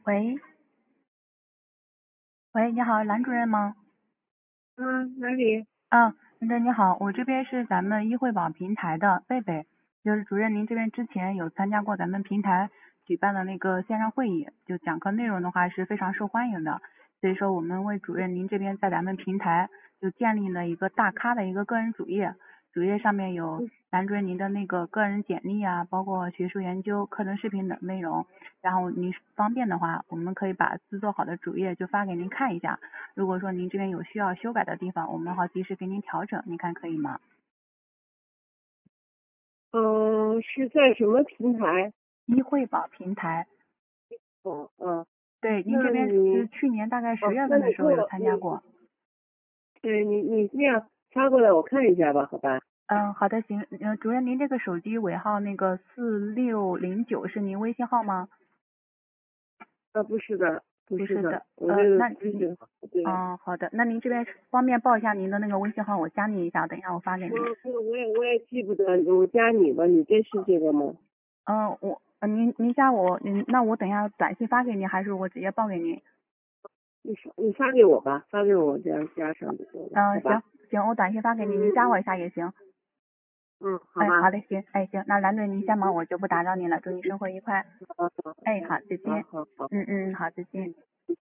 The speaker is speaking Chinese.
喂，喂，你好，兰主任吗？ 哪里？ 那个你好，我这边是咱们医惠宝平台的贝贝，就是主任，您这边之前有参加过咱们平台举办的那个线上会议，就讲课内容的话是非常受欢迎的，所以说我们为主任您这边在咱们平台就建立了一个大咖的一个个人主页，主页上面有兰主任您的那个个人简历啊，包括学术研究、课程视频等内容，然后您方便的话，我们可以把制作好的主页就发给您看一下。如果说您这边有需要修改的地方，我们好及时给您调整，您看可以吗？ 是在什么平台？ 医惠宝平台， 哦，嗯， 对，您这那边是你， 去年大概10月那份的时候有你给我， 参加过。 对你这样发过来，我看一下吧，好吧？ 好的，行，主任，您这个手机尾号那个4609是您微信号吗？ 不是的，不是的， 不是的， 我这个那您， 不是，对， 好的，那您这边方便报一下您的那个微信号，我加您一下，等一下我发给您。 我也记不得，我加你吧，你这是这个吗？ 您加我，那我等一下短信发给您，还是我直接报给您？ 你发给我吧，发给我这样加上就行了，好吧？ 行行，我短信发给您，您加我一下也行。 好吧， 好的，行，行，那蓝队您先忙，我就不打扰您了，祝您生活愉快。 好好好，再见。 好好好。 好，再见。